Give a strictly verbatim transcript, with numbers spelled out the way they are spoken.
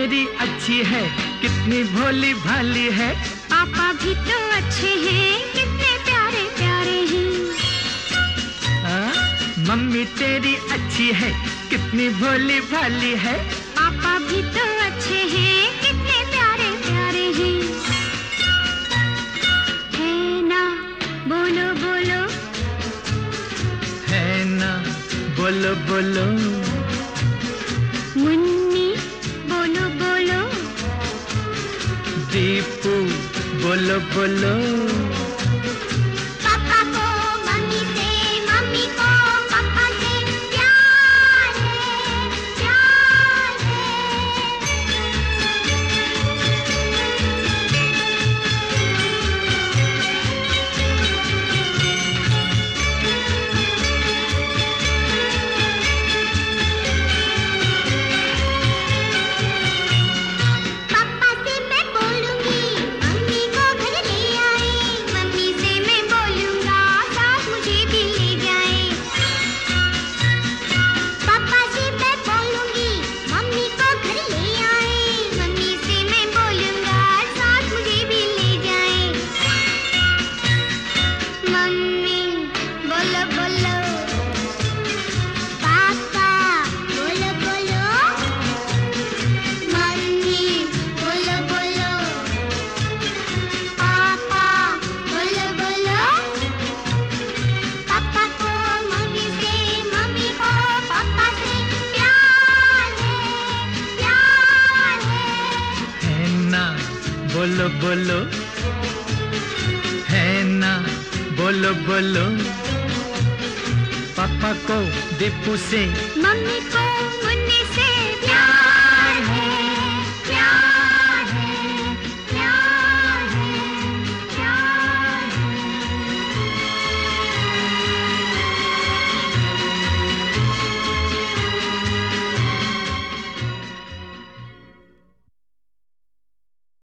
तेरी अच्छी है, कितनी भोली भाली है। पापा भी तो अच्छे हैं, कितने प्यारे प्यारे हैं। आ, मम्मी तेरी अच्छी है, कितनी भोली भाली है। पापा भी तो अच्छे हैं, कितने प्यारे प्यारे हैं। है ना, बोलो बोलो। है ना, बोलो बोलो। मुन्नी बोलो बोलो। दीपू बोलो बोलो। पापा को मम्मी से, मम्मी को पापा से प्यार है, प्यार बोलो बोलो। है ना, बोलो बोलो। पापा को दीपू से, मम्मी को